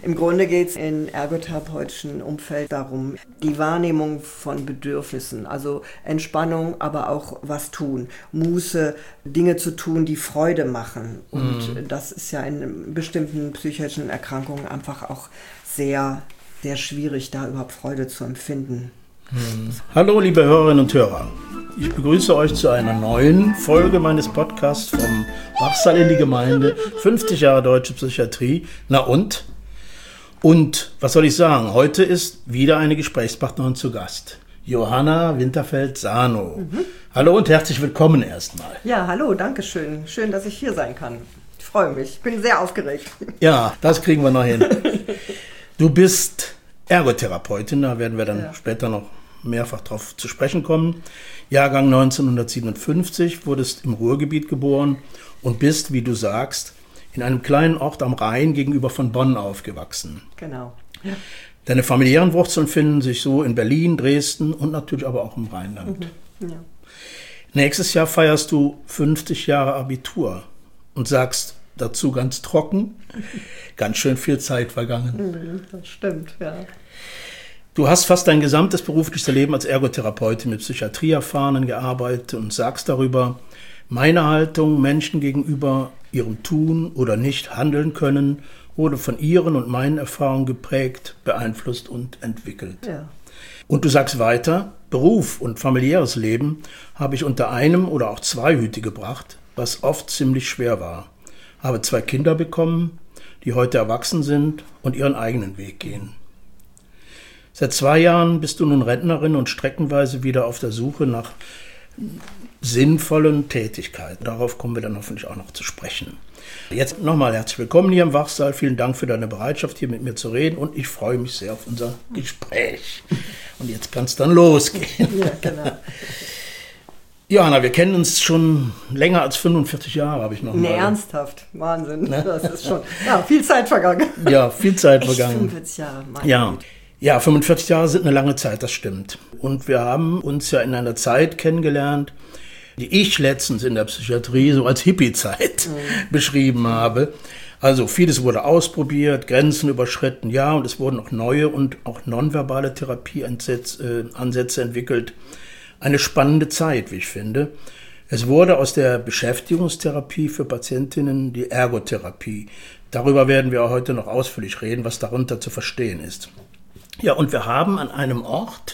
Im Grunde geht es im ergotherapeutischen Umfeld darum, die Wahrnehmung von Bedürfnissen, also Entspannung, aber auch was tun, Muße, Dinge zu tun, die Freude machen. Und das ist ja in bestimmten psychischen Erkrankungen einfach auch sehr, sehr schwierig, da überhaupt Freude zu empfinden. Hallo liebe Hörerinnen und Hörer, ich begrüße euch zu einer neuen Folge meines Podcasts vom Wachsaal in die Gemeinde, 50 Jahre Deutsche Psychiatrie. Und was soll ich sagen, heute ist wieder eine Gesprächspartnerin zu Gast, Johanna Winterfeld-Sano. Hallo und herzlich willkommen erstmal. Ja, hallo, danke schön. Schön, dass ich hier sein kann. Ich freue mich, ich bin sehr aufgeregt. Ja, das kriegen wir noch hin. Du bist Ergotherapeutin, da werden wir dann später noch mehrfach drauf zu sprechen kommen. Jahrgang 1957, wurdest im Ruhrgebiet geboren und bist, wie du sagst, in einem kleinen Ort am Rhein gegenüber von Bonn aufgewachsen. Genau. Ja. Deine familiären Wurzeln finden sich so in Berlin, Dresden und natürlich aber auch im Rheinland. Ja. Nächstes Jahr feierst du 50 Jahre Abitur und sagst dazu ganz trocken, ganz schön viel Zeit vergangen. Das stimmt, ja. Du hast fast dein gesamtes berufliches Leben als Ergotherapeutin mit Psychiatrieerfahrenen gearbeitet und sagst darüber, meine Haltung Menschen gegenüber, ihrem Tun oder nicht handeln können, wurde von ihren und meinen Erfahrungen geprägt, beeinflusst und entwickelt. Ja. Und du sagst weiter, Beruf und familiäres Leben habe ich unter einem oder auch zwei Hüte gebracht, was oft ziemlich schwer war. Habe 2 Kinder bekommen, die heute erwachsen sind und ihren eigenen Weg gehen. Seit 2 Jahren bist du nun Rentnerin und streckenweise wieder auf der Suche nach sinnvollen Tätigkeiten. Darauf kommen wir dann hoffentlich auch noch zu sprechen. Jetzt nochmal herzlich willkommen hier im Wachsaal. Vielen Dank für deine Bereitschaft, hier mit mir zu reden und ich freue mich sehr auf unser Gespräch. Und jetzt kann es dann losgehen. Ja, genau. Johanna, wir kennen uns schon länger als 45 Jahre, habe ich noch mal. Ernsthaft, Wahnsinn. Ne? Das ist schon, viel Zeit vergangen. Ja, viel Zeit vergangen. 45 Jahre, Ja, 45 Jahre sind eine lange Zeit, das stimmt. Und wir haben uns ja in einer Zeit kennengelernt, die ich letztens in der Psychiatrie so als Hippie-Zeit beschrieben habe. Also vieles wurde ausprobiert, Grenzen überschritten, ja, und es wurden auch neue und auch nonverbale Therapieansätze entwickelt. Eine spannende Zeit, wie ich finde. Es wurde aus der Beschäftigungstherapie für Patientinnen die Ergotherapie. Darüber werden wir auch heute noch ausführlich reden, was darunter zu verstehen ist. Ja, und wir haben an einem Ort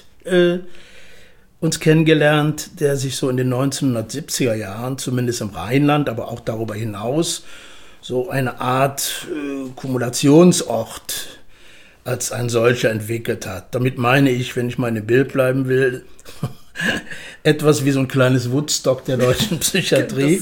uns kennengelernt, der sich so in den 1970er Jahren, zumindest im Rheinland, aber auch darüber hinaus, so eine Art Kumulationsort als ein solcher entwickelt hat. Damit meine ich, wenn ich mal in dem Bild bleiben will, etwas wie so ein kleines Woodstock der deutschen Psychiatrie.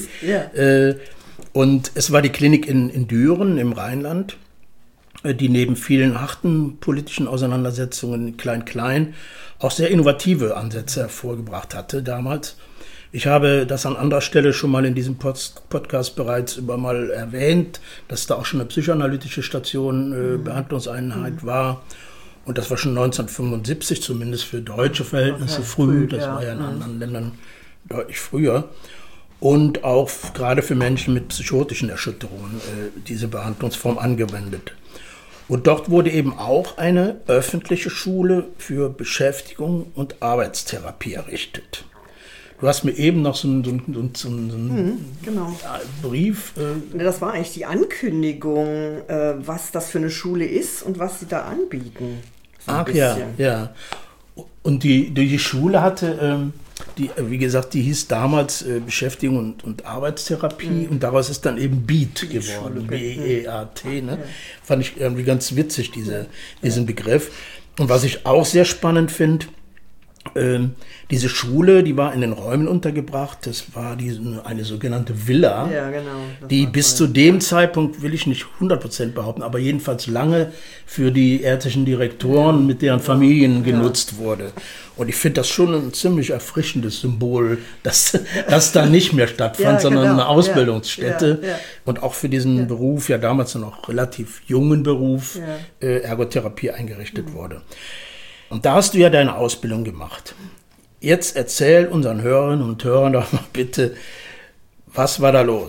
Und es war die Klinik in Düren im Rheinland, die neben vielen harten politischen Auseinandersetzungen klein auch sehr innovative Ansätze hervorgebracht hatte damals. Ich habe das an anderer Stelle schon mal in diesem Podcast bereits mal erwähnt, dass da auch schon eine psychoanalytische Station, Behandlungseinheit war. Und das war schon 1975, zumindest für deutsche Verhältnisse früh. Das war ja in anderen Ländern deutlich früher. Und auch gerade für Menschen mit psychotischen Erschütterungen diese Behandlungsform angewendet. Und dort wurde eben auch eine öffentliche Schule für Beschäftigung und Arbeitstherapie errichtet. Du hast mir eben noch so einen Brief. Das war eigentlich die Ankündigung, was das für eine Schule ist und was sie da anbieten. Ach ja. Und die Schule hatte, wie gesagt, die hieß damals Beschäftigung und Arbeitstherapie und daraus ist dann eben BEAT geworden, B-E-A-T. Ne? Fand ich irgendwie ganz witzig, diesen Begriff. Und was ich auch sehr spannend finde, diese Schule, die war in den Räumen untergebracht, das war eine sogenannte Villa, die bis zu dem Zeitpunkt, will ich nicht 100% behaupten, aber jedenfalls lange für die ärztlichen Direktoren mit deren Familien genutzt wurde. Und ich finde das schon ein ziemlich erfrischendes Symbol, dass das da nicht mehr stattfand, sondern eine Ausbildungsstätte und auch für diesen Beruf, ja damals noch relativ jungen Beruf, Ergotherapie eingerichtet wurde. Und da hast du ja deine Ausbildung gemacht. Jetzt erzähl unseren Hörerinnen und Hörern doch mal bitte, was war da los?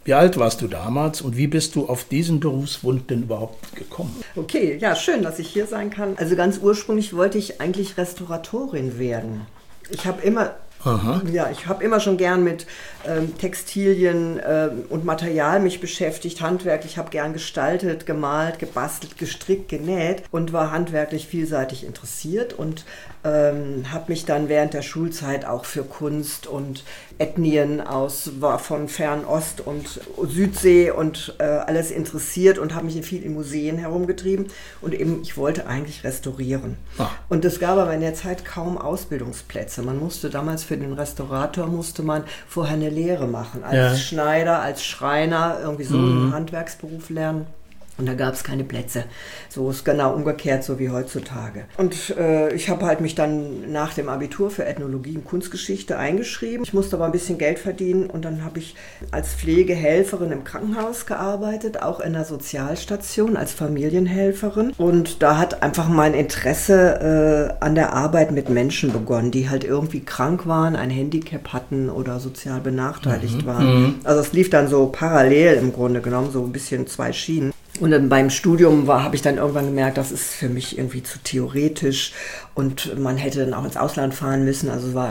Wie alt warst du damals und wie bist du auf diesen Berufswunsch denn überhaupt gekommen? Okay, ja, schön, dass ich hier sein kann. Also ganz ursprünglich wollte ich eigentlich Restauratorin werden. Ich habe immer schon gern mit Textilien und Material mich beschäftigt, handwerklich. Ich habe gern gestaltet, gemalt, gebastelt, gestrickt, genäht und war handwerklich vielseitig interessiert und habe mich dann während der Schulzeit auch für Kunst und Ethnien von Fernost und Südsee und alles interessiert und habe mich viel in Museen herumgetrieben und eben, ich wollte eigentlich restaurieren. Und es gab aber in der Zeit kaum Ausbildungsplätze. Man musste damals für den Restaurator vorher eine Lehre machen, als Schneider, als Schreiner, irgendwie so einen Handwerksberuf lernen. Und da gab es keine Plätze. So ist genau umgekehrt, so wie heutzutage. Und ich habe halt mich dann nach dem Abitur für Ethnologie und Kunstgeschichte eingeschrieben. Ich musste aber ein bisschen Geld verdienen und dann habe ich als Pflegehelferin im Krankenhaus gearbeitet, auch in der Sozialstation als Familienhelferin. Und da hat einfach mein Interesse an der Arbeit mit Menschen begonnen, die halt irgendwie krank waren, ein Handicap hatten oder sozial benachteiligt waren. Also es lief dann so parallel im Grunde genommen, so ein bisschen zwei Schienen. Und dann beim Studium habe ich dann irgendwann gemerkt, das ist für mich irgendwie zu theoretisch und man hätte dann auch ins Ausland fahren müssen. Also es war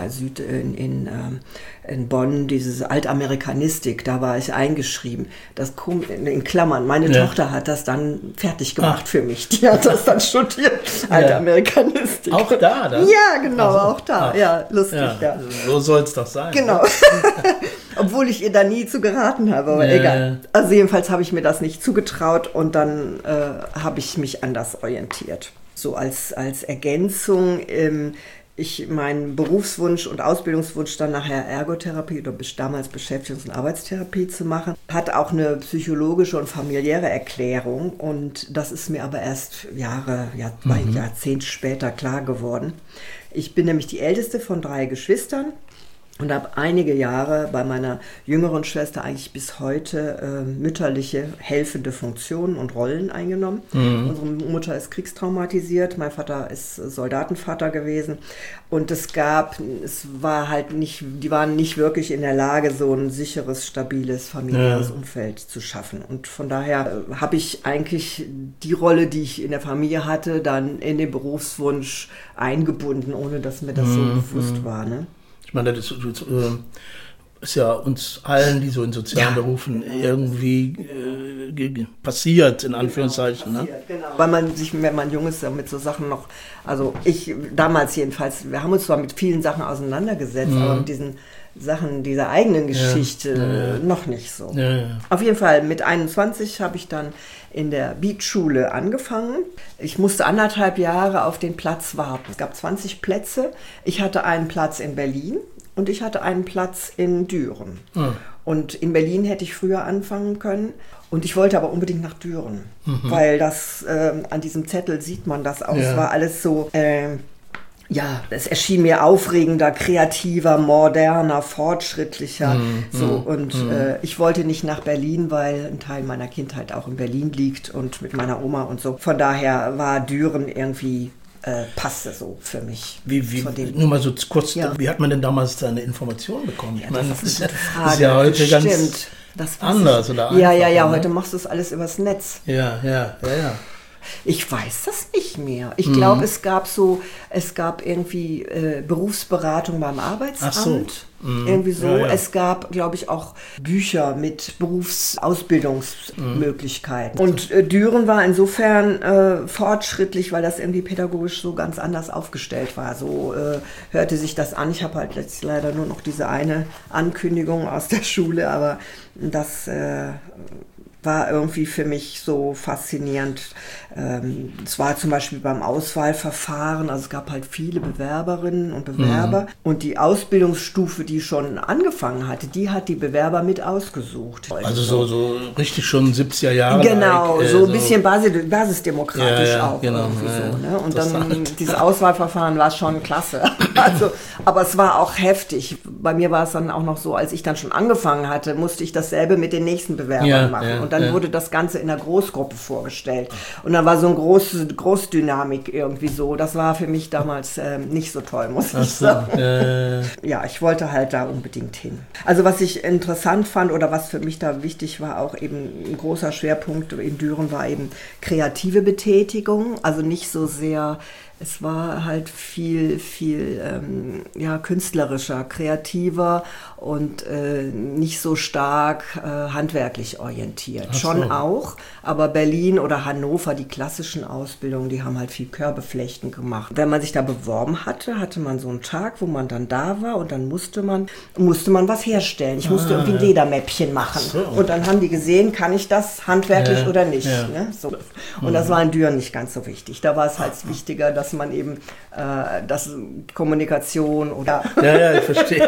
in Bonn diese Altamerikanistik, da war ich eingeschrieben. Das in Klammern, meine Tochter hat das dann fertig gemacht für mich. Die hat das dann studiert, Altamerikanistik. Auch da? Dann? Ja, genau, auch da. Ja, lustig, ja. So soll es doch sein. Genau. Obwohl ich ihr da nie zu geraten habe, aber egal. Also jedenfalls habe ich mir das nicht zugetraut und dann habe ich mich anders orientiert. So als Ergänzung, mein Berufswunsch und Ausbildungswunsch dann nachher Ergotherapie oder damals Beschäftigungs- und Arbeitstherapie zu machen, hat auch eine psychologische und familiäre Erklärung und das ist mir aber erst Jahrzehnte später klar geworden. Ich bin nämlich die älteste von 3 Geschwistern. Und habe einige Jahre bei meiner jüngeren Schwester eigentlich bis heute mütterliche, helfende Funktionen und Rollen eingenommen. Unsere Mutter ist kriegstraumatisiert, mein Vater ist Soldatenvater gewesen. Und die waren nicht wirklich in der Lage, so ein sicheres, stabiles, familiäres Umfeld zu schaffen. Und von daher habe ich eigentlich die Rolle, die ich in der Familie hatte, dann in den Berufswunsch eingebunden, ohne dass mir das so bewusst war, ne? Ich meine, das ist ja uns allen, die so in sozialen Berufen irgendwie passiert, in Anführungszeichen. Ne? Genau. Weil wenn man jung ist, mit so Sachen noch, also ich damals jedenfalls, wir haben uns zwar mit vielen Sachen auseinandergesetzt, aber mit diesen Sachen dieser eigenen Geschichte noch nicht so. Auf jeden Fall, mit 21 habe ich dann in der Beat-Schule angefangen. Ich musste 1,5 Jahre auf den Platz warten. Es gab 20 Plätze. Ich hatte einen Platz in Berlin und ich hatte einen Platz in Düren. Und in Berlin hätte ich früher anfangen können. Und ich wollte aber unbedingt nach Düren, weil das an diesem Zettel sieht man das auch. Es war alles so... es erschien mir aufregender, kreativer, moderner, fortschrittlicher. Ich wollte nicht nach Berlin, weil ein Teil meiner Kindheit auch in Berlin liegt und mit meiner Oma und so. Von daher war Düren irgendwie, passte so für mich. Nur mal so kurz, wie hat man denn damals seine Informationen bekommen? Ja, das ist eine gute Frage. Das ist ja heute ganz anders oder einfach. Ja, heute machst du es alles übers Netz. Ja. Ich weiß das nicht mehr. Ich glaube, es gab irgendwie Berufsberatung beim Arbeitsamt. Ach so. Irgendwie so. Ja. Es gab, glaube ich, auch Bücher mit Berufsausbildungsmöglichkeiten. Und Düren war insofern fortschrittlich, weil das irgendwie pädagogisch so ganz anders aufgestellt war. So hörte sich das an. Ich habe halt jetzt leider nur noch diese eine Ankündigung aus der Schule, aber das... war irgendwie für mich so faszinierend. Es war zum Beispiel beim Auswahlverfahren, also es gab halt viele Bewerberinnen und Bewerber und die Ausbildungsstufe, die schon angefangen hatte, die hat die Bewerber mit ausgesucht. Also so richtig schon 70er Jahre. Genau, so ein bisschen basisdemokratisch auch. Genau, irgendwie so, ne? Und dann dieses Auswahlverfahren war schon klasse. Also, aber es war auch heftig. Bei mir war es dann auch noch so, als ich dann schon angefangen hatte, musste ich dasselbe mit den nächsten Bewerbern machen. Und dann wurde das Ganze in einer Großgruppe vorgestellt. Und dann war so eine Großdynamik irgendwie so. Das war für mich damals nicht so toll, muss ich sagen. Ja, ich wollte halt da unbedingt hin. Also was ich interessant fand oder was für mich da wichtig war, auch eben ein großer Schwerpunkt in Düren war eben kreative Betätigung. Also nicht so sehr, es war halt viel künstlerischer, kreativer und nicht so stark handwerklich orientiert. So. Schon auch, aber Berlin oder Hannover, die klassischen Ausbildungen, die haben halt viel Körbeflechten gemacht. Wenn man sich da beworben hatte, hatte man so einen Tag, wo man dann da war und dann musste man was herstellen. Ich musste irgendwie ein Ledermäppchen machen. So. Und dann haben die gesehen, kann ich das handwerklich oder nicht. Ne? So. Und das war in Düren nicht ganz so wichtig. Da war es halt wichtiger, dass man eben das Kommunikation oder... Ja, ich verstehe.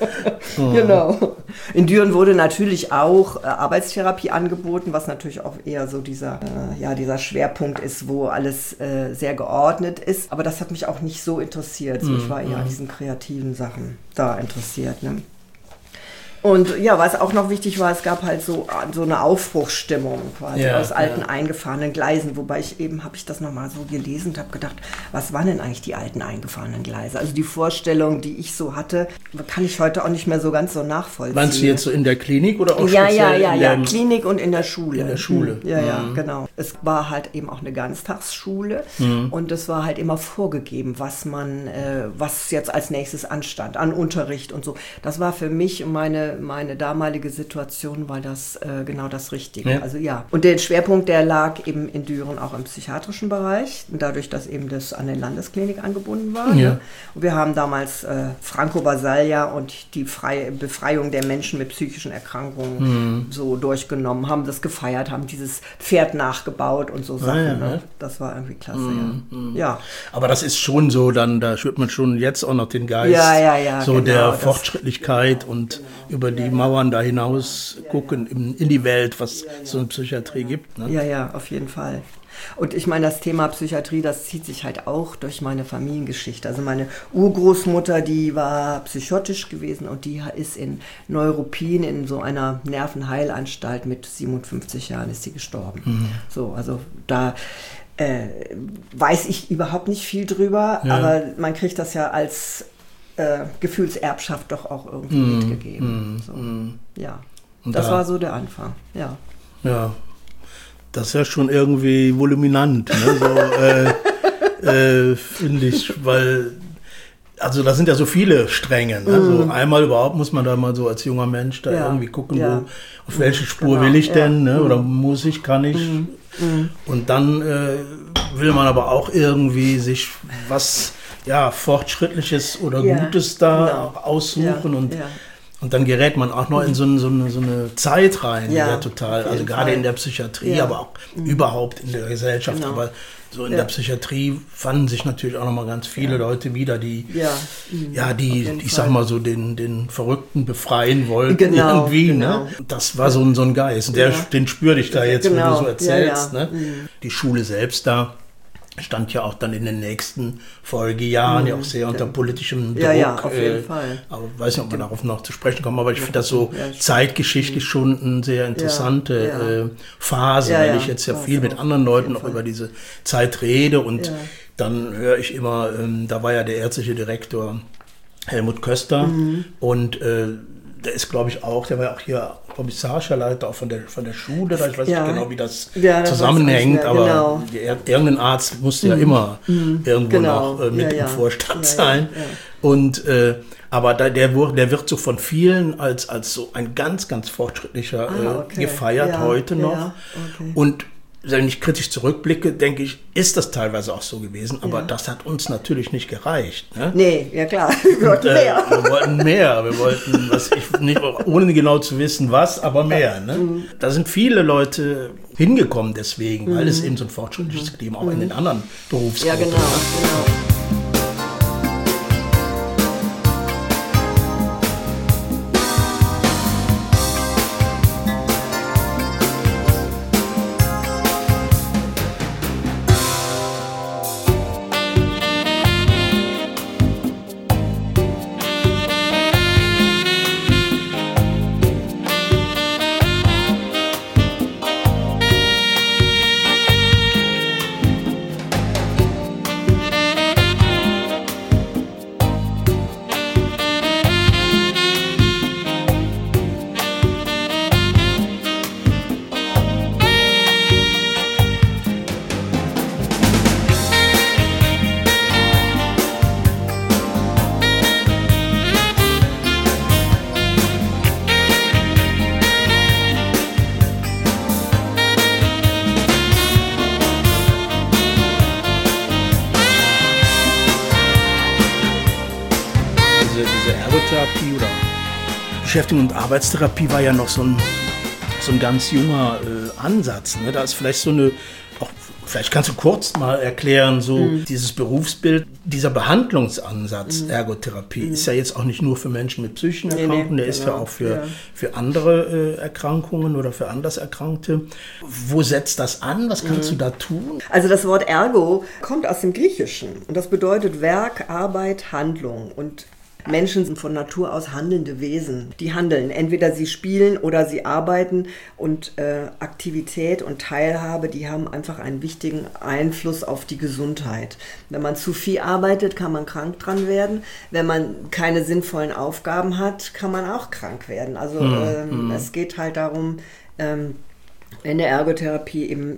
Genau. In Düren wurde natürlich auch Arbeitstherapie angeboten, was natürlich auch eher so dieser Schwerpunkt ist, wo alles sehr geordnet ist. Aber das hat mich auch nicht so interessiert. So, ich war eher an diesen kreativen Sachen da interessiert. Ne? Und ja, was auch noch wichtig war, es gab halt so eine Aufbruchsstimmung quasi aus alten eingefahrenen Gleisen, wobei habe ich das nochmal so gelesen und habe gedacht, was waren denn eigentlich die alten eingefahrenen Gleise? Also die Vorstellung, die ich so hatte, kann ich heute auch nicht mehr so ganz so nachvollziehen. Meinst du jetzt so in der Klinik oder auch Ja, Klinik und in der Schule. In der Schule. Ja, genau. Es war halt eben auch eine Ganztagsschule und es war halt immer vorgegeben, was jetzt als nächstes anstand, an Unterricht und so. Das war für mich und meine damalige Situation war das genau das Richtige. Ja. Also ja. Und der Schwerpunkt, der lag eben in Düren auch im psychiatrischen Bereich, dadurch, dass eben das an der Landesklinik angebunden war. Ja. Ne? Und wir haben damals Franco Basaglia und die Befreiung der Menschen mit psychischen Erkrankungen so durchgenommen, haben das gefeiert, haben dieses Pferd nachgebaut und so Sachen. Ne? Das war irgendwie klasse, ja. Aber das ist schon so, da spürt man schon jetzt auch noch den Geist so genau, der Fortschrittlichkeit und über die Mauern da hinaus gucken in die Welt, was so eine Psychiatrie gibt. Ne? Ja, auf jeden Fall. Und ich meine, das Thema Psychiatrie, das zieht sich halt auch durch meine Familiengeschichte. Also meine Urgroßmutter, die war psychotisch gewesen und die ist in Neuruppin in so einer Nervenheilanstalt mit 57 Jahren ist sie gestorben. So, also da weiß ich überhaupt nicht viel drüber, aber man kriegt das ja als Gefühlserbschaft doch auch irgendwie mitgegeben. So. Ja, und das war so der Anfang. Ja. Das ist ja schon irgendwie voluminant, ne? So, finde ich, weil, also da sind ja so viele Stränge. Ne? So einmal überhaupt muss man da mal so als junger Mensch da irgendwie gucken, auf welche Spur will ich denn, ne? Oder muss ich, kann ich. Und dann will man aber auch irgendwie sich was Fortschrittliches oder Gutes da aussuchen und dann gerät man auch noch in so eine Zeit rein, also gerade in der Psychiatrie, aber auch überhaupt in der Gesellschaft, aber so in der Psychiatrie fanden sich natürlich auch noch mal ganz viele Leute wieder, die ich sag mal so den Verrückten befreien wollten irgendwie, ne? Das war so ein Geist, den spüre ich da jetzt, wenn du so erzählst, ne? Die Schule selbst da stand ja auch dann in den nächsten Folgejahren ja auch sehr unter politischem Druck. Ja, auf jeden Fall. Aber ich weiß nicht, ob wir darauf noch zu sprechen kommen, aber ich finde das so zeitgeschichtlich schon eine sehr interessante Phase, weil ich jetzt ja viel mit anderen Leuten noch über diese Zeit rede und dann höre ich immer, da war ja der ärztliche Direktor Helmut Köster und der ist, glaube ich, der war ja auch hier Kommissarleiter auch von der Schule, ich weiß nicht genau, wie das zusammenhängt, aber irgendein Arzt musste ja immer irgendwo noch mit im Vorstand sein. Und aber der wird so von vielen als so ein ganz, ganz fortschrittlicher gefeiert heute noch. Und wenn ich kritisch zurückblicke, denke ich, ist das teilweise auch so gewesen, aber das hat uns natürlich nicht gereicht. Ne? Nee, ja klar, wir wollten mehr. Wir wollten mehr, ohne genau zu wissen was, aber mehr. Ne? Da sind viele Leute hingekommen deswegen, weil es eben so ein fortschrittliches Klima auch in den anderen Berufsgruppen genau. Ergotherapie oder Beschäftigung und Arbeitstherapie war ja noch so ein ganz junger Ansatz. Ne? Da ist vielleicht vielleicht kannst du kurz mal erklären, dieses Berufsbild, dieser Behandlungsansatz Ergotherapie ist ja jetzt auch nicht nur für Menschen mit psychischen Erkrankungen, der ist ja auch für andere Erkrankungen oder für anders Erkrankte. Wo setzt das an? Was kannst du da tun? Also das Wort Ergo kommt aus dem Griechischen und das bedeutet Werk, Arbeit, Handlung. Und Menschen sind von Natur aus handelnde Wesen. Die handeln. Entweder sie spielen oder sie arbeiten. Und Aktivität und Teilhabe, die haben einfach einen wichtigen Einfluss auf die Gesundheit. Wenn man zu viel arbeitet, kann man krank dran werden. Wenn man keine sinnvollen Aufgaben hat, kann man auch krank werden. Also es geht halt darum, in der Ergotherapie eben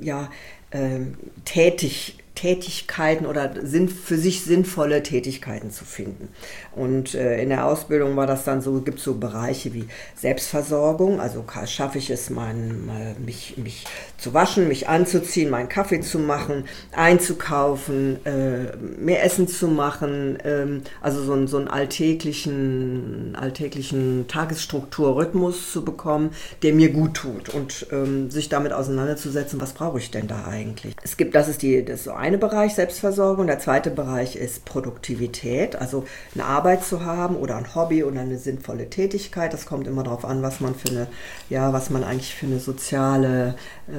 Tätigkeiten oder für sich sinnvolle Tätigkeiten zu finden. Und in der Ausbildung war das dann so, gibt es so Bereiche wie Selbstversorgung, also schaffe ich es, mich zu waschen, mich anzuziehen, meinen Kaffee zu machen, einzukaufen, mir Essen zu machen, also so einen alltäglichen Tagesstrukturrhythmus zu bekommen, der mir gut tut und sich damit auseinanderzusetzen, was brauche ich denn da eigentlich. Das ist so eine Bereich, Selbstversorgung. Der zweite Bereich ist Produktivität, also eine Arbeit zu haben oder ein Hobby oder eine sinnvolle Tätigkeit. Das kommt immer darauf an, was man eigentlich für eine soziale,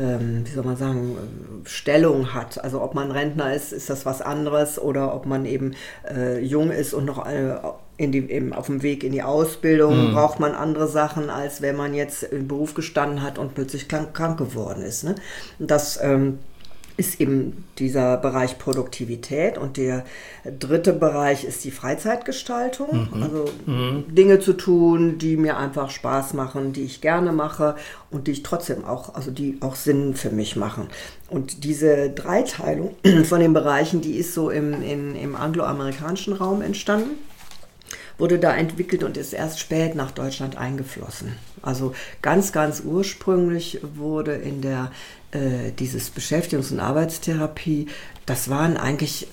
Stellung hat. Also ob man Rentner ist das was anderes oder ob man eben jung ist und noch auf dem Weg in die Ausbildung braucht man andere Sachen, als wenn man jetzt im Beruf gestanden hat und plötzlich krank geworden ist. Ne? Das ist eben dieser Bereich Produktivität und der dritte Bereich ist die Freizeitgestaltung, also Dinge zu tun, die mir einfach Spaß machen, die ich gerne mache und die ich trotzdem die auch Sinn für mich machen. Und diese Dreiteilung von den Bereichen, die ist so im angloamerikanischen Raum entstanden, wurde da entwickelt und ist erst spät nach Deutschland eingeflossen. Also ganz, ganz ursprünglich wurde dieses Beschäftigungs- und Arbeitstherapie, das waren eigentlich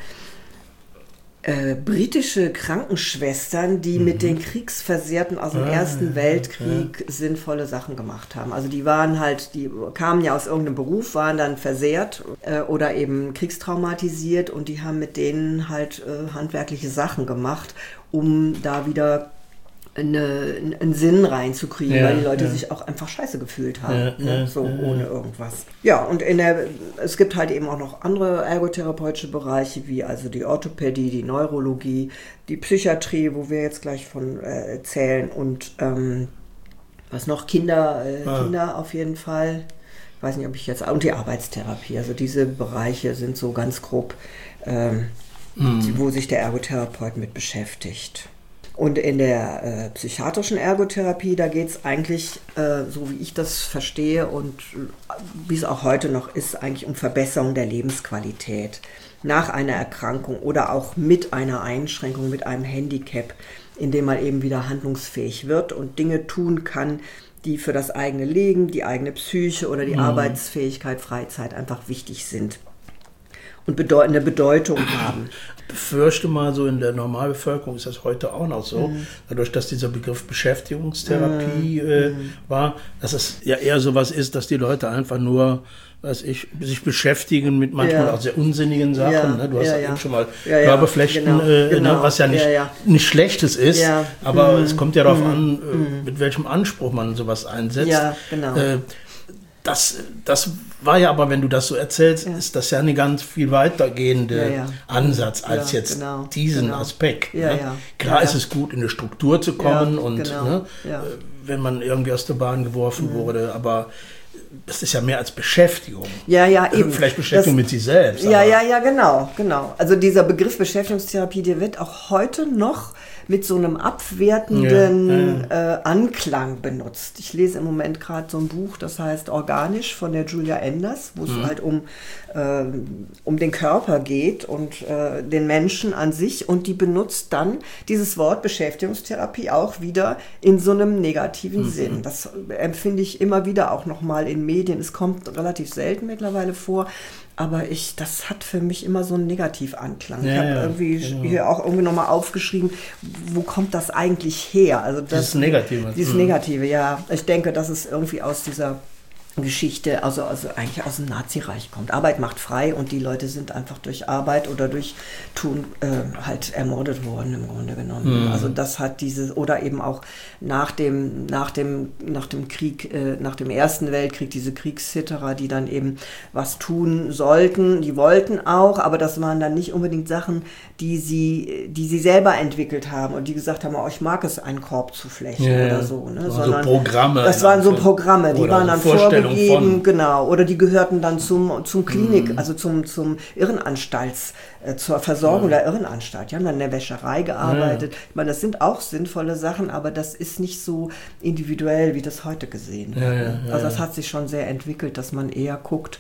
britische Krankenschwestern, die mit den Kriegsversehrten aus dem Ersten Weltkrieg sinnvolle Sachen gemacht haben. Also die kamen ja aus irgendeinem Beruf, waren dann versehrt oder eben kriegstraumatisiert und die haben mit denen halt handwerkliche Sachen gemacht, um da wieder einen Sinn reinzukriegen, weil die Leute sich auch einfach scheiße gefühlt haben, ohne irgendwas. Ja, und es gibt halt eben auch noch andere ergotherapeutische Bereiche, wie also die Orthopädie, die Neurologie, die Psychiatrie, wo wir jetzt gleich von erzählen und was noch, Kinder auf jeden Fall. Ich weiß nicht, und die Arbeitstherapie, also diese Bereiche sind so ganz grob, wo sich der Ergotherapeut mit beschäftigt. Und in der psychiatrischen Ergotherapie, da geht es eigentlich, so wie ich das verstehe und wie es auch heute noch ist, eigentlich um Verbesserung der Lebensqualität nach einer Erkrankung oder auch mit einer Einschränkung, mit einem Handicap, in dem man eben wieder handlungsfähig wird und Dinge tun kann, die für das eigene Leben, die eigene Psyche oder die Arbeitsfähigkeit, Freizeit einfach wichtig sind und eine Bedeutung haben. Befürchte mal, so in der Normalbevölkerung ist das heute auch noch so, dadurch, dass dieser Begriff Beschäftigungstherapie war, dass es ja eher sowas ist, dass die Leute einfach nur, sich beschäftigen mit manchmal auch sehr unsinnigen Sachen. Ne? Du hast ja eben schon mal Körperflechten, genau, was ja nicht Schlechtes ist, aber es kommt ja darauf an, mit welchem Anspruch man sowas einsetzt. Ja, genau. Das war ja aber, wenn du das so erzählst, ist das ja eine ganz viel weitergehende Ansatz als jetzt diesen Aspekt. Ne? Klar ist es gut, in eine Struktur zu kommen und wenn man irgendwie aus der Bahn geworfen wurde, aber das ist ja mehr als Beschäftigung. Ja, eben. Vielleicht Beschäftigung mit sich selbst. Ja, genau. Also dieser Begriff Beschäftigungstherapie, der wird auch heute noch mit so einem abwertenden Anklang benutzt. Ich lese im Moment gerade so ein Buch, das heißt Organisch von der Julia Enders, wo es halt um den Körper geht und den Menschen an sich, und die benutzt dann dieses Wort Beschäftigungstherapie auch wieder in so einem negativen Sinn. Das empfinde ich immer wieder auch nochmal in Medien. Es kommt relativ selten mittlerweile vor, aber das hat für mich immer so einen Negativanklang. Ich habe irgendwie hier auch irgendwie nochmal aufgeschrieben, wo kommt das eigentlich her? Also das Negative. Dieses Negative, ja. Ich denke, dass es irgendwie aus dieser Geschichte, also eigentlich aus dem Nazireich kommt. Arbeit macht frei und die Leute sind einfach durch Arbeit oder durch Tun halt ermordet worden im Grunde genommen. Also das hat oder eben auch nach dem Krieg, nach dem Ersten Weltkrieg, diese Kriegshitterer, die dann eben was tun sollten, die wollten auch, aber das waren dann nicht unbedingt Sachen, die sie selber entwickelt haben und die gesagt haben, ich mag es, einen Korb zu flechten oder so. Ne? Sondern so Programme. Das waren so Programme, die waren dann vorgegeben, genau, oder die gehörten dann zum Klinik, also zum Irrenanstalts, zur Versorgung der Irrenanstalt. Die haben dann in der Wäscherei gearbeitet. Ich meine, das sind auch sinnvolle Sachen, aber das ist nicht so individuell, wie das heute gesehen wird. Also das hat sich schon sehr entwickelt, dass man eher guckt,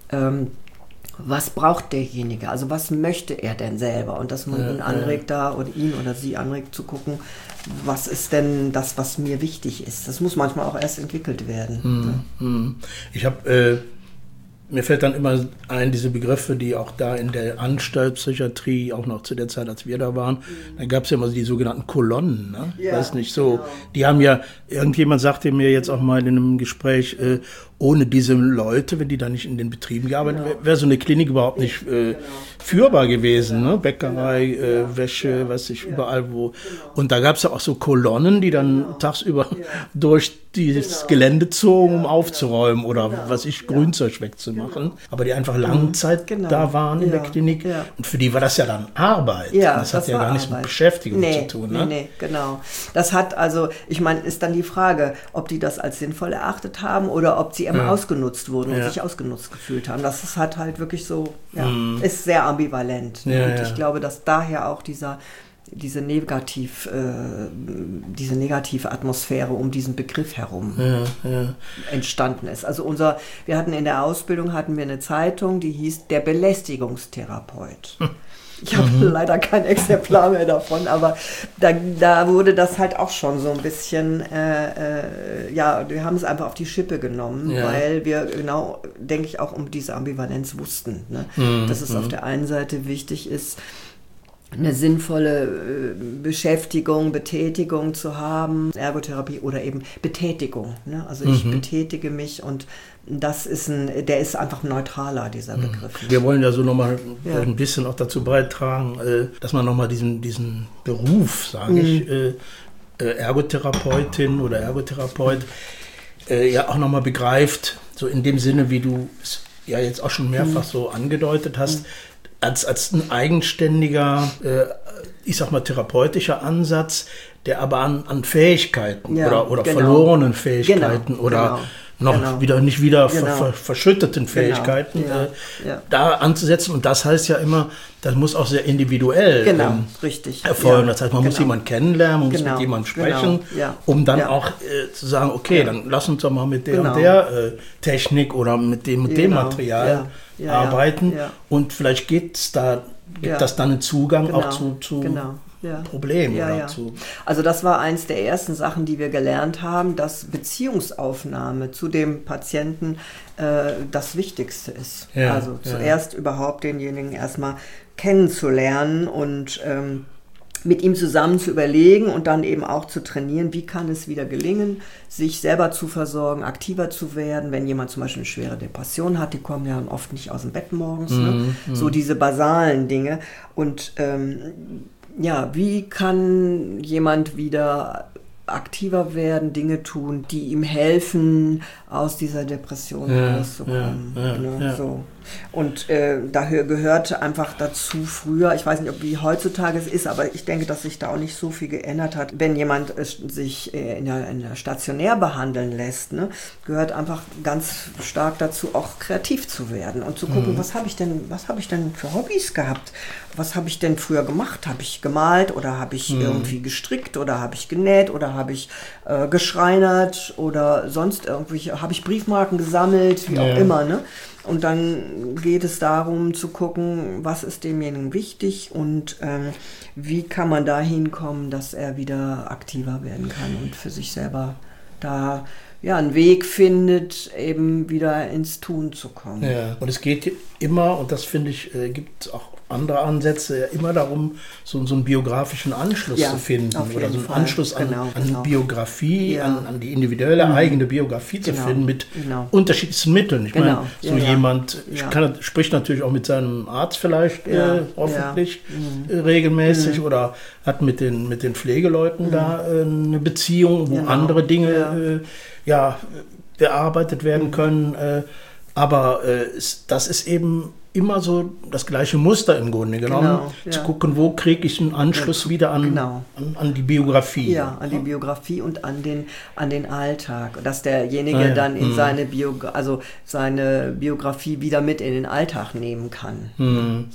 was braucht derjenige? Also was möchte er denn selber? Und dass man ihn anregt ihn oder sie anregt zu gucken, was ist denn das, was mir wichtig ist? Das muss manchmal auch erst entwickelt werden. Ich habe mir fällt dann immer ein, diese Begriffe, die auch da in der Anstaltspsychiatrie, auch noch zu der Zeit, als wir da waren, da gab es ja immer die sogenannten Kolonnen, ne? Weiß nicht so. Genau. Die haben ja, irgendjemand sagte mir jetzt auch mal in einem Gespräch, ohne diese Leute, wenn die da nicht in den Betrieben gearbeitet wäre, wäre so eine Klinik überhaupt nicht führbar gewesen, ne? Bäckerei, Wäsche, weiß ich, überall wo. Und da gab es ja auch so Kolonnen, die dann tagsüber durch dieses Gelände zogen, um aufzuräumen oder Grünzeug wegzumachen. Aber die einfach lange Zeit da waren in der Klinik. Ja. Und für die war das ja dann Arbeit. Ja, das hat ja gar nichts mit Beschäftigung zu tun. Ne? Nee, genau. Das hat also, ich meine, ist dann die Frage, ob die das als sinnvoll erachtet haben oder ob sie immer ausgenutzt wurden und sich ausgenutzt gefühlt haben. Das ist halt wirklich so, ist sehr ambivalent. Ne? Und ich glaube, dass daher auch diese negative Atmosphäre um diesen Begriff herum entstanden ist. Also wir hatten in der Ausbildung eine Zeitung, die hieß Der Belästigungstherapeut. Ich habe leider kein Exemplar mehr davon, aber da wurde das halt auch schon so ein bisschen, wir haben es einfach auf die Schippe genommen, weil wir genau, denke ich, auch um diese Ambivalenz wussten, ne? Dass es auf der einen Seite wichtig ist, eine sinnvolle Betätigung zu haben, Ergotherapie oder eben Betätigung. Ne? Also ich betätige mich und der ist einfach neutraler, dieser Begriff. Wir wollen ja so nochmal ein bisschen auch dazu beitragen, dass man nochmal diesen Beruf, sage ich, Ergotherapeutin oder Ergotherapeut, auch nochmal begreift, so in dem Sinne, wie du es ja jetzt auch schon mehrfach so angedeutet hast, als ein eigenständiger, ich sag mal, therapeutischer Ansatz, der aber an Fähigkeiten oder verlorenen Fähigkeiten nicht wieder verschütteten Fähigkeiten da anzusetzen. Und das heißt ja immer, das muss auch sehr individuell erfolgen. Das heißt, man muss jemanden kennenlernen, man muss mit jemandem sprechen, um dann auch zu sagen, okay, dann lass uns doch mal mit der und der Technik oder mit dem und dem Material arbeiten. Und vielleicht gibt das dann einen Zugang auch zu Problem. Also das war eins der ersten Sachen, die wir gelernt haben, dass Beziehungsaufnahme zu dem Patienten das Wichtigste ist. Also zuerst überhaupt denjenigen erstmal kennenzulernen und mit ihm zusammen zu überlegen und dann eben auch zu trainieren, wie kann es wieder gelingen, sich selber zu versorgen, aktiver zu werden. Wenn jemand zum Beispiel eine schwere Depression hat, die kommen ja oft nicht aus dem Bett morgens, so diese basalen Dinge. Und wie kann jemand wieder aktiver werden, Dinge tun, die ihm helfen, aus dieser Depression rauszukommen. So. Und da gehört einfach dazu früher, ich weiß nicht, wie heutzutage es ist, aber ich denke, dass sich da auch nicht so viel geändert hat. Wenn jemand sich in der stationär behandeln lässt, ne, gehört einfach ganz stark dazu, auch kreativ zu werden und zu gucken, was habe ich denn für Hobbys gehabt? Was habe ich denn früher gemacht? Habe ich gemalt oder habe ich irgendwie gestrickt oder habe ich genäht oder habe ich geschreinert oder sonst irgendwie, habe ich Briefmarken gesammelt, wie auch immer, ne? Und dann geht es darum zu gucken, was ist demjenigen wichtig und wie kann man dahin kommen, dass er wieder aktiver werden kann und für sich selber da einen Weg findet, eben wieder ins Tun zu kommen. Ja, und es geht immer, und das finde ich, gibt auch andere Ansätze, immer darum, so einen biografischen Anschluss zu finden oder so einen Anschluss an Biografie, an die individuelle eigene Biografie zu finden mit unterschiedlichsten Mitteln. Ich meine, jemand spricht natürlich auch mit seinem Arzt vielleicht hoffentlich regelmäßig oder hat mit den Pflegeleuten da eine Beziehung, wo andere Dinge bearbeitet werden können. Aber das ist eben immer so das gleiche Muster im Grunde genommen, zu gucken, wo kriege ich einen Anschluss wieder an die Biografie. Ja, an die Biografie und an den Alltag. Dass derjenige dann in seine Biografie wieder mit in den Alltag nehmen kann.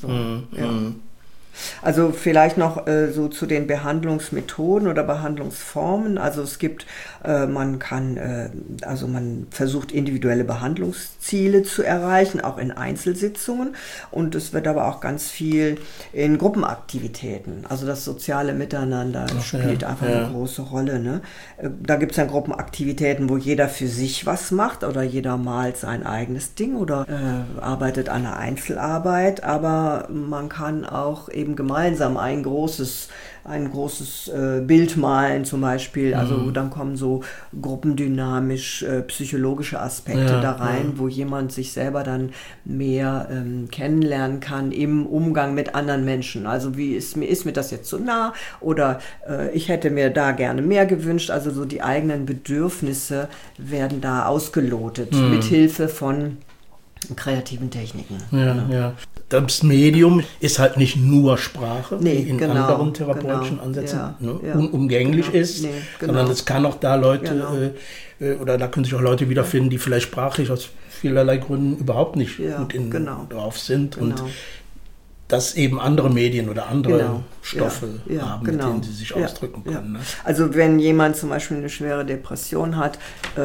Also vielleicht noch so zu den Behandlungsmethoden oder Behandlungsformen. Also es gibt, man versucht individuelle Behandlungsziele zu erreichen, auch in Einzelsitzungen. Und es wird aber auch ganz viel in Gruppenaktivitäten. Also das soziale Miteinander spielt einfach eine große Rolle. Ne? Da gibt es dann Gruppenaktivitäten, wo jeder für sich was macht oder jeder malt sein eigenes Ding oder arbeitet an einer Einzelarbeit. Aber man kann auch eben gemeinsam ein großes Bild malen zum Beispiel. Also dann kommen so gruppendynamisch psychologische Aspekte da rein, wo jemand sich selber dann mehr kennenlernen kann im Umgang mit anderen Menschen. Also ist mir das jetzt zu nah oder ich hätte mir da gerne mehr gewünscht. Also so die eigenen Bedürfnisse werden da ausgelotet mit Hilfe von kreativen Techniken. Ja. Das Medium ist halt nicht nur Sprache, wie in anderen therapeutischen Ansätzen unumgänglich ist, sondern es kann auch da Leute, oder da können sich auch Leute wiederfinden, die vielleicht sprachlich aus vielerlei Gründen überhaupt nicht gut drauf sind und dass eben andere Medien oder andere Stoffe haben, mit denen sie sich ausdrücken können. Ne? Also wenn jemand zum Beispiel eine schwere Depression hat,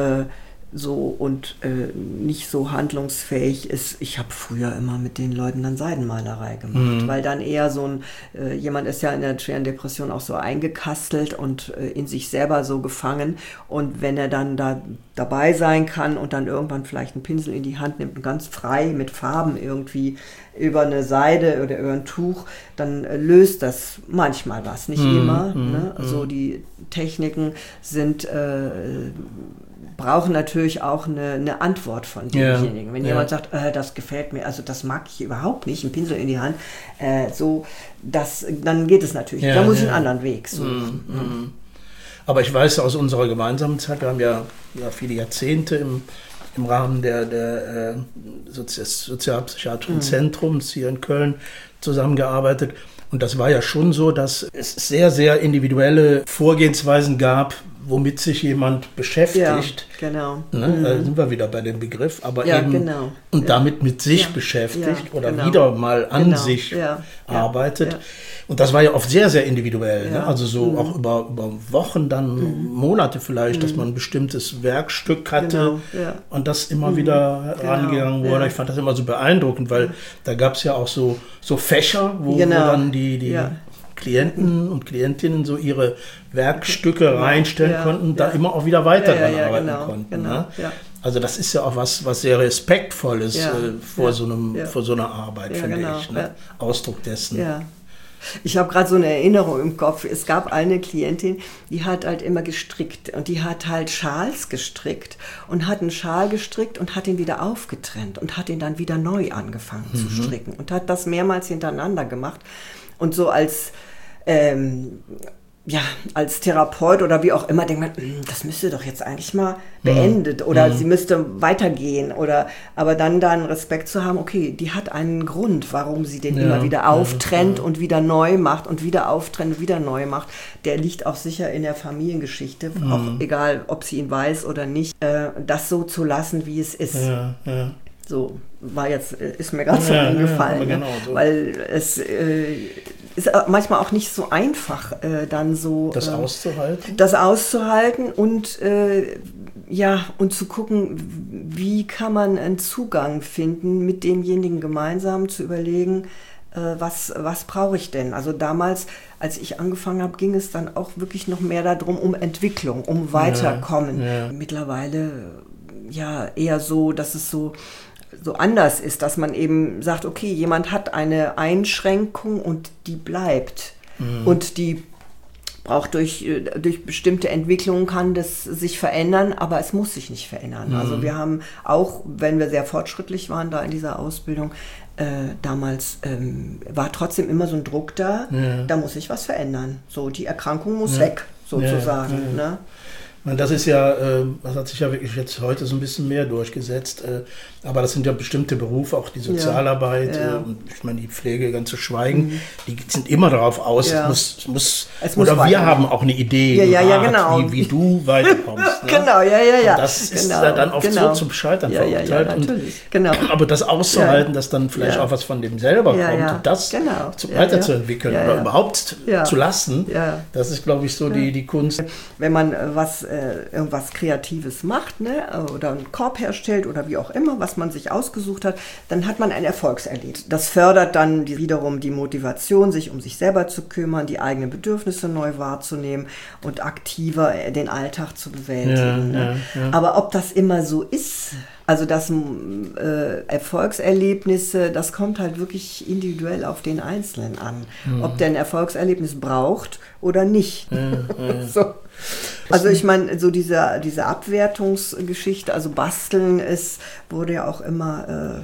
nicht so handlungsfähig ist. Ich habe früher immer mit den Leuten dann Seidenmalerei gemacht, weil dann eher jemand ist ja in der schweren Depression auch so eingekastelt und in sich selber so gefangen und wenn er dann da dabei sein kann und dann irgendwann vielleicht einen Pinsel in die Hand nimmt und ganz frei mit Farben irgendwie über eine Seide oder über ein Tuch, dann löst das manchmal was, nicht immer. Ne? Also die Techniken brauchen natürlich auch eine Antwort von demjenigen. Wenn jemand sagt, das gefällt mir, also das mag ich überhaupt nicht, ein Pinsel in die Hand, dann geht es natürlich. Da muss ich einen anderen Weg suchen. Aber ich weiß aus unserer gemeinsamen Zeit, wir haben ja viele Jahrzehnte im Rahmen des Sozialpsychiatrischen Zentrums hier in Köln zusammengearbeitet. Und das war ja schon so, dass es sehr, sehr individuelle Vorgehensweisen gab, womit sich jemand beschäftigt. Ja, genau. Ne? Da sind wir wieder bei dem Begriff, aber damit mit sich beschäftigt oder wieder mal an sich arbeitet. Ja. Und das war ja oft sehr, sehr individuell. Ne? Also so auch über Wochen, dann Monate vielleicht, dass man ein bestimmtes Werkstück hatte und das immer wieder rangegangen wurde. Ich fand das immer so beeindruckend, weil da gab es ja auch so Fächer, wo dann die Klienten und Klientinnen so ihre Werkstücke reinstellen konnten, da immer auch wieder weiter dran arbeiten konnten. Ne? Ja. Also das ist ja auch was sehr Respektvolles vor so einer Arbeit, finde ich. Ne? Ausdruck dessen. Ja. Ich habe gerade so eine Erinnerung im Kopf. Es gab eine Klientin, die hat halt immer gestrickt und die hat halt Schals gestrickt und hat einen Schal gestrickt und hat ihn wieder aufgetrennt und hat ihn dann wieder neu angefangen zu stricken und hat das mehrmals hintereinander gemacht und so als Therapeut oder wie auch immer denkt man, das müsste doch jetzt eigentlich mal beendet oder sie müsste weitergehen aber dann Respekt zu haben, okay, die hat einen Grund, warum sie den immer wieder auftrennt und wieder neu macht und wieder auftrennt und wieder neu macht. Der liegt auch sicher in der Familiengeschichte, auch egal, ob sie ihn weiß oder nicht, das so zu lassen, wie es ist. Ja. So, ist mir gerade so eingefallen, genau so. Weil es ist manchmal auch nicht so einfach, dann so das auszuhalten und und zu gucken, wie kann man einen Zugang finden, mit demjenigen gemeinsam zu überlegen, was brauche ich denn? Also damals, als ich angefangen habe, ging es dann auch wirklich noch mehr darum, um Entwicklung, um Weiterkommen. Ja. Mittlerweile ja eher so, dass es so anders ist, dass man eben sagt, okay, jemand hat eine Einschränkung und die bleibt. Und die braucht durch bestimmte Entwicklungen kann das sich verändern, aber es muss sich nicht verändern. Also wir haben auch, wenn wir sehr fortschrittlich waren da in dieser Ausbildung, damals war trotzdem immer so ein Druck da, da muss sich was verändern. So, die Erkrankung muss weg, sozusagen. Ne? Das ist ja, das hat sich ja wirklich jetzt heute so ein bisschen mehr durchgesetzt, aber das sind ja bestimmte Berufe, auch die Sozialarbeit, und ich meine die Pflege ganz zu schweigen, die sind immer darauf aus, es muss oder wir haben auch eine Idee, genau. wie du weiterkommst. Ne? Genau, ja. Und das ist dann oft so zum Scheitern verurteilt. Ja, natürlich. Genau. Aber das auszuhalten, dass dann vielleicht auch was von dem selber kommt und das weiterzuentwickeln oder überhaupt zu lassen, das ist, glaube ich, so die Kunst. Wenn man irgendwas Kreatives macht, ne, oder einen Korb herstellt oder wie auch immer, was man sich ausgesucht hat, dann hat man ein Erfolgserlebnis. Das fördert dann wiederum die Motivation, sich um sich selber zu kümmern, die eigenen Bedürfnisse neu wahrzunehmen und aktiver den Alltag zu bewältigen. Ne? Aber ob das immer so ist, also das Erfolgserlebnisse, das kommt halt wirklich individuell auf den Einzelnen an. Ob der ein Erfolgserlebnis braucht oder nicht. So. Also ich meine, so diese Abwertungsgeschichte, also Basteln wurde ja auch immer,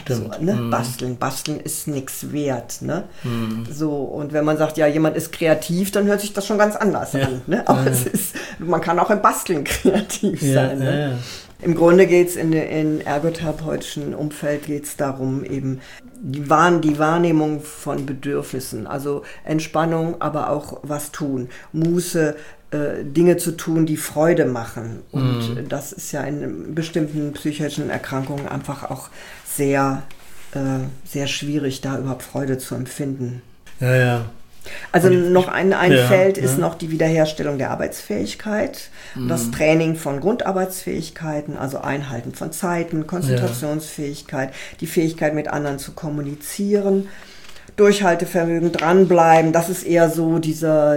Basteln ist nichts wert, ne? So, und wenn man sagt, ja, jemand ist kreativ, dann hört sich das schon ganz anders an, ne? Aber man kann auch im Basteln kreativ sein, ne? Im Grunde geht es in ergotherapeutischen Umfeld geht's darum, eben die Wahrnehmung von Bedürfnissen, also Entspannung, aber auch was tun, Muße, Dinge zu tun, die Freude machen. Und das ist ja in bestimmten psychischen Erkrankungen einfach auch sehr, sehr schwierig, da überhaupt Freude zu empfinden. Ja. Also noch ein Feld ist noch die Wiederherstellung der Arbeitsfähigkeit, das Training von Grundarbeitsfähigkeiten, also Einhalten von Zeiten, Konzentrationsfähigkeit, die Fähigkeit mit anderen zu kommunizieren, Durchhaltevermögen, dranbleiben, das ist eher so diese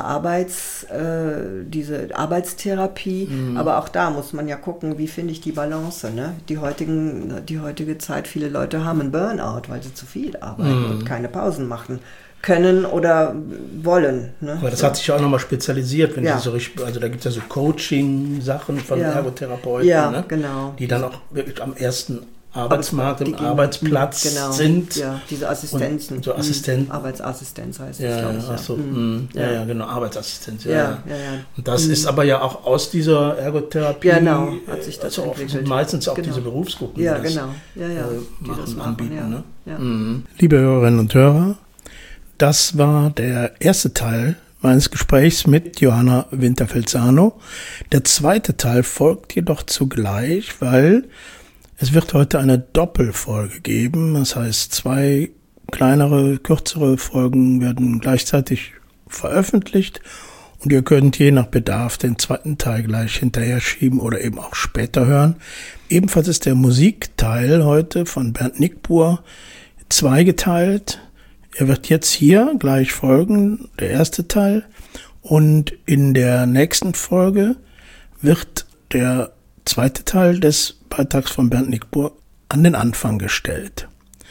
Arbeitstherapie, aber auch da muss man ja gucken, wie finde ich die Balance, ne? Die heutige Zeit, viele Leute haben einen Burnout, weil sie zu viel arbeiten und keine Pausen machen können oder wollen. Ne? Aber das hat sich ja auch nochmal spezialisiert, wenn also da gibt es ja so Coaching-Sachen von Ergotherapeuten, ne? Genau. Die dann auch wirklich am ersten Arbeitsmarkt, im Arbeitsplatz sind. Ja, diese Assistenzen. Und so Assistenten. Arbeitsassistenz heißt das, glaube ich. Ja, genau, Arbeitsassistenz. Ja. Und das ist aber ja auch aus dieser Ergotherapie, hat sich das entwickelt. Meistens auch diese Berufsgruppen, die das anbieten. Ne? Ja. Liebe Hörerinnen und Hörer, das war der erste Teil meines Gesprächs mit Johanna Winterfeldt-Sano. Der zweite Teil folgt jedoch zugleich, weil es wird heute eine Doppelfolge geben. Das heißt, 2 kleinere, kürzere Folgen werden gleichzeitig veröffentlicht und ihr könnt je nach Bedarf den zweiten Teil gleich hinterher schieben oder eben auch später hören. Ebenfalls ist der Musikteil heute von Bernd Nickbuhr zweigeteilt. Er wird jetzt hier gleich folgen, der erste Teil. Und in der nächsten Folge wird der zweite Teil des Beitrags von Bernd Nickbuhr an den Anfang gestellt.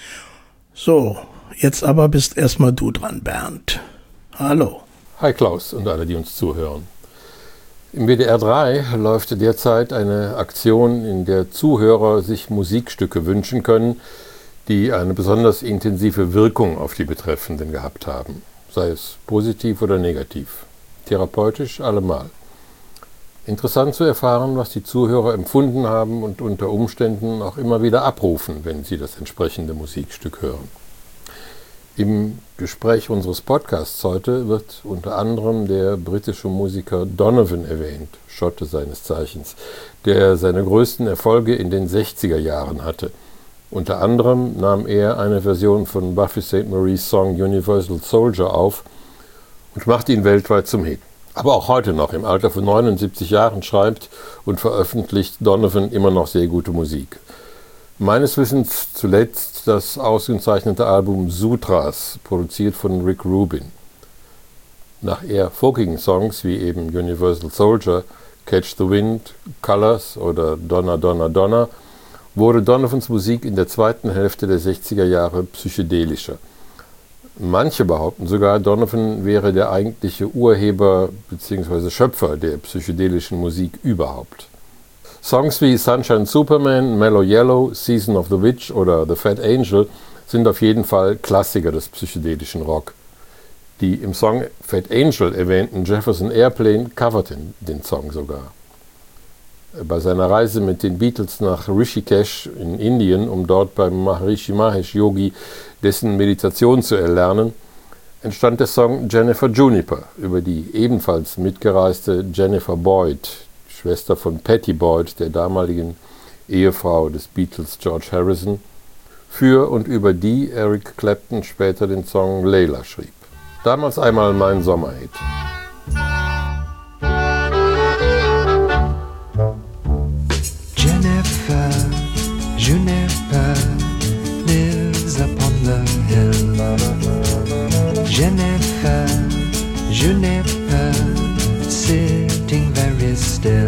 So, jetzt aber bist erstmal du dran, Bernd. Hallo. Hi Klaus und alle, die uns zuhören. Im WDR 3 läuft derzeit eine Aktion, in der Zuhörer sich Musikstücke wünschen können, die eine besonders intensive Wirkung auf die Betreffenden gehabt haben, sei es positiv oder negativ, therapeutisch allemal. Interessant zu erfahren, was die Zuhörer empfunden haben und unter Umständen auch immer wieder abrufen, wenn sie das entsprechende Musikstück hören. Im Gespräch unseres Podcasts heute wird unter anderem der britische Musiker Donovan erwähnt, Schotte seines Zeichens, der seine größten Erfolge in den 60er Jahren hatte. Unter anderem nahm er eine Version von Buffy St. Marie's Song Universal Soldier auf und machte ihn weltweit zum Hit. Aber auch heute noch, im Alter von 79 Jahren, schreibt und veröffentlicht Donovan immer noch sehr gute Musik. Meines Wissens zuletzt ist das ausgezeichnete Album Sutras, produziert von Rick Rubin. Nach eher folkigen Songs wie eben Universal Soldier, Catch the Wind, Colors oder Donna Donna Donna wurde Donovans Musik in der zweiten Hälfte der 60er Jahre psychedelischer. Manche behaupten sogar, Donovan wäre der eigentliche Urheber bzw. Schöpfer der psychedelischen Musik überhaupt. Songs wie Sunshine Superman, Mellow Yellow, Season of the Witch oder The Fat Angel sind auf jeden Fall Klassiker des psychedelischen Rock. Die im Song Fat Angel erwähnten Jefferson Airplane coverten den Song sogar. Bei seiner Reise mit den Beatles nach Rishikesh in Indien, um dort beim Maharishi Mahesh Yogi dessen Meditation zu erlernen, entstand der Song Jennifer Juniper über die ebenfalls mitgereiste Jennifer Boyd, Schwester von Pattie Boyd, der damaligen Ehefrau des Beatles George Harrison, für und über die Eric Clapton später den Song Layla schrieb. Damals einmal mein Sommerhit. Jennifer Juniper lives upon the hill. Jennifer Juniper sitting very still.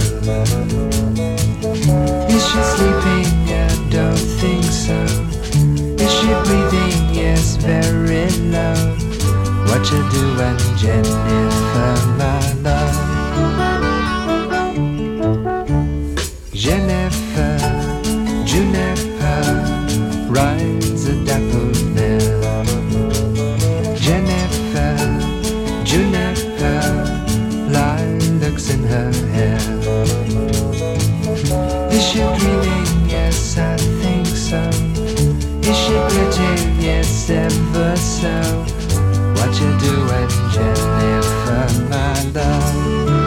Is she sleeping? I don't think so. Is she breathing? Yes, very low. What you doing, Jennifer, my love? Jennifer Juniper rides a daffodil. Jennifer Juniper lilacs in her hair. Is she dreaming? Yes, I think so. Is she pretty? Yes, ever so. What you doing, Jennifer, my love?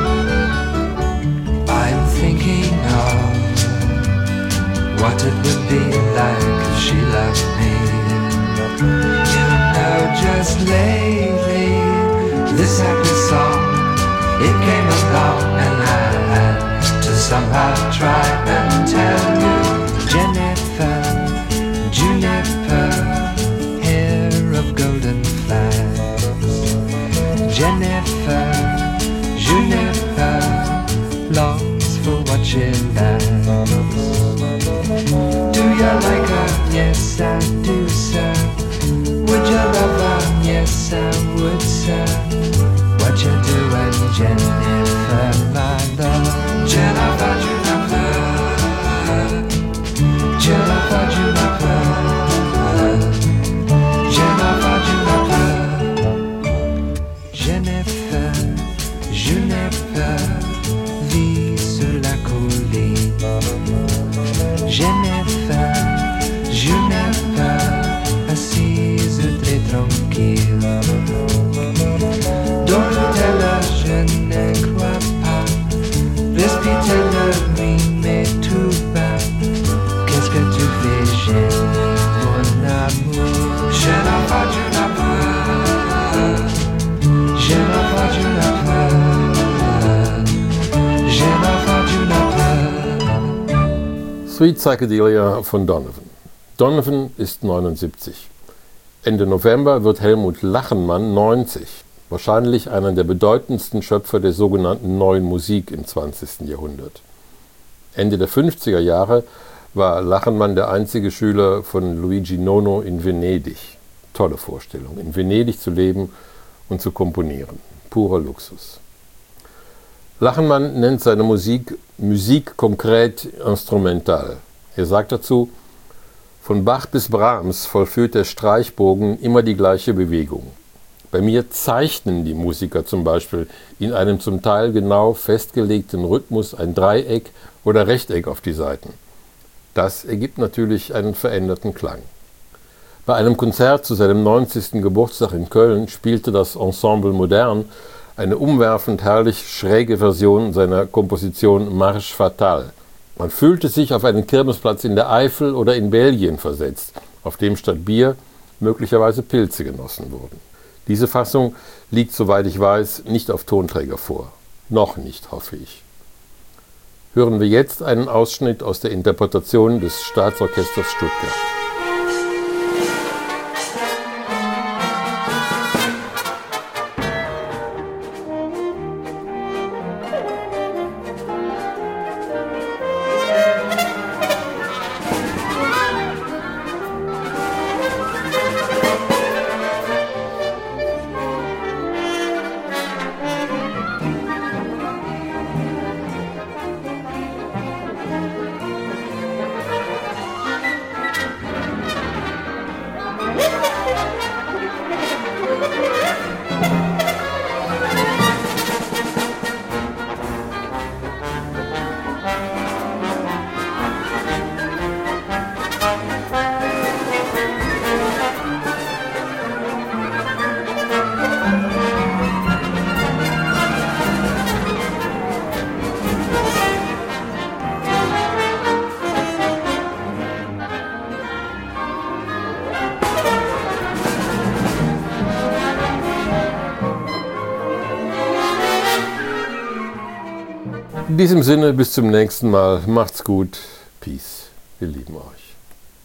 I'm thinking of what it would be like if she loved me. You know, just lately, this happy song, it came along and I had to somehow try and tell you. Jennifer, Juniper, hair of golden flags. Jennifer, Juniper, longs for what she lacks. Do you like her? Yes, I do, sir. Would you love her? Yes, I would, sir. What you doing, Jennifer, my love? Jennifer Juniper, Jennifer Juniper, Jennifer Juniper, Jennifer Juniper vit sur la colline. Jennifer Juniper assise très tranquille. Don't tell her je ne crois pas. Respire-le, oui, mais tout bas. Qu'est-ce que tu fais, Jenny, mon amour? Jennifer Juniper, Jennifer Juniper, Jennifer Juniper. Sweet Psychedelia von Donovan. Donovan ist 79. Ende November wird Helmut Lachenmann 90. Wahrscheinlich einer der bedeutendsten Schöpfer der sogenannten Neuen Musik im 20. Jahrhundert. Ende der 50er Jahre war Lachenmann der einzige Schüler von Luigi Nono in Venedig. Tolle Vorstellung, in Venedig zu leben und zu komponieren. Purer Luxus. Lachenmann nennt seine Musik Musique concrète instrumentale. Er sagt dazu, von Bach bis Brahms vollführt der Streichbogen immer die gleiche Bewegung. Bei mir zeichnen die Musiker zum Beispiel in einem zum Teil genau festgelegten Rhythmus ein Dreieck oder Rechteck auf die Saiten. Das ergibt natürlich einen veränderten Klang. Bei einem Konzert zu seinem 90. Geburtstag in Köln spielte das Ensemble Modern eine umwerfend herrlich schräge Version seiner Komposition Marche Fatale. Man fühlte sich auf einen Kirmesplatz in der Eifel oder in Belgien versetzt, auf dem statt Bier möglicherweise Pilze genossen wurden. Diese Fassung liegt, soweit ich weiß, nicht auf Tonträger vor. Noch nicht, hoffe ich. Hören wir jetzt einen Ausschnitt aus der Interpretation des Staatsorchesters Stuttgart. In diesem Sinne, bis zum nächsten Mal. Macht's gut. Peace. Wir lieben euch.